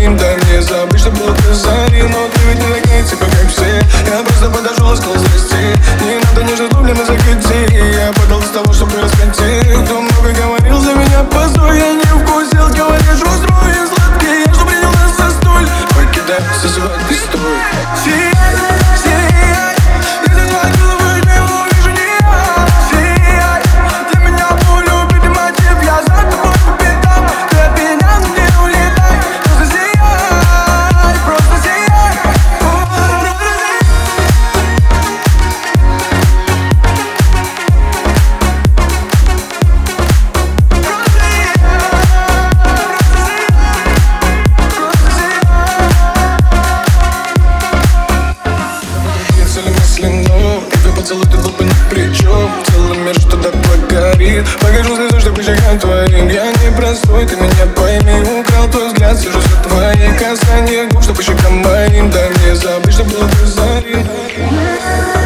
моим. Дай мне забыть, что было до зари. Но ты ведь не такая, типа как все. Я просто подошел, ласкал здрасте. Не надо нежно дублено закати. Я подал из того, чтобы раскатить. Кто много говорил за меня, позор. Я не вкусил, говоришь, устрой сладкий. Я что принял нас за столь. Покидай, созывай пистоль. Сияй, сияй. Я за твою голову его вижу не я. Сияй, для меня полюбить мотив. Я за тобой по пятам. Ты от меня не улетай. Просто сияй, просто сияй. Поцелуй, ты глупо ни при чем. Целый мир, что так горит. Покажу слезу, что прижигаю твоим. Я не простой, ты меня пойми. Украл твой взгляд, сижу за твои касания губ, что по щекам моим. Дай мне забыть, что было до зари.